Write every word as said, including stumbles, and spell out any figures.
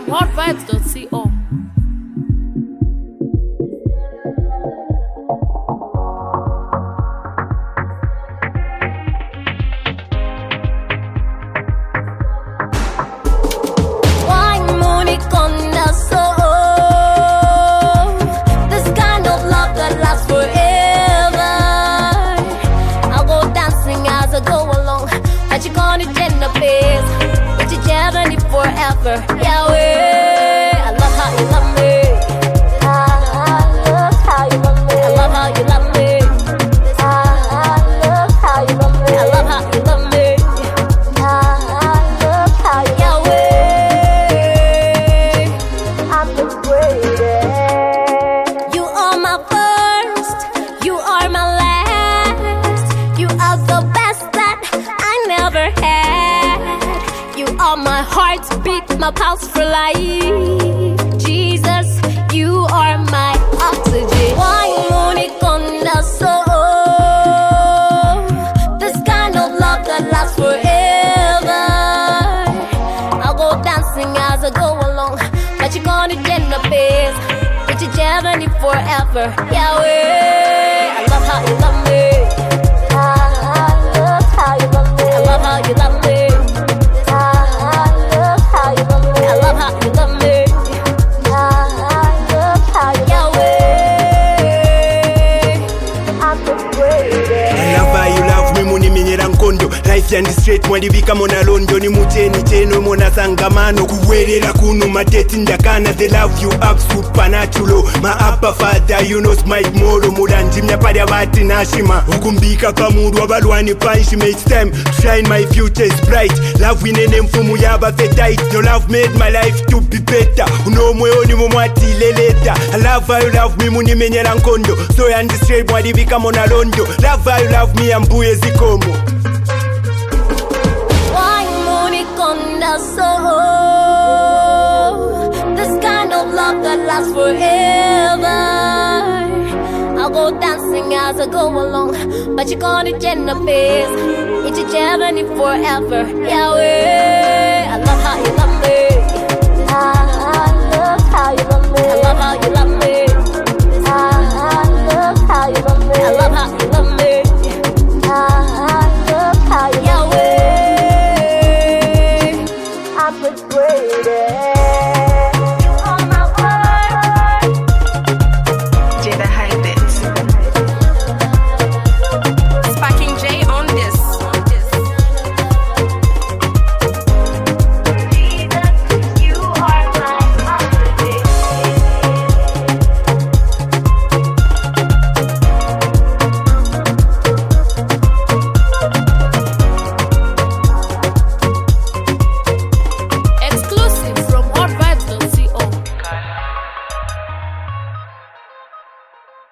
from hot vibes dot co. Forever, Yahweh. I love how you love me. I love how you love me. I love how you love me. I love how you love me. I love how you love me. I love how you Yahweh. I'm the greatest. You are my first. You are my last. You are the best that I never had. You are my heartbeat, my pulse for life. Jesus, you are my oxygen. Why unique on the soul? This kind of love that lasts forever. I'll go dancing as I go along, but you're gonna get the best. It's a journey forever, Yahweh. I love how you love me. I love how you love me. I love how you love me. Life yandi straight mwalivika mona londo ni muteni cheno mona sangamano kuwerera kuno mateti ndakana they love you up supernatural my upper father you know smite moro mudanjimya pali abati nashima ukumbika kamuru abalwani punch makes time to shine my future is bright love winene mfumu yaba fetight your love made my life to be better uno moyoni momwati leleta I love how you love me muni menyera nkondo so yandi straight mwalivika mona londo love how you love me ambuye zikomo. Soul. This kind of love that lasts forever. I'll go dancing as I go along, but you're gonna get the best. It's a journey forever, Yahweh.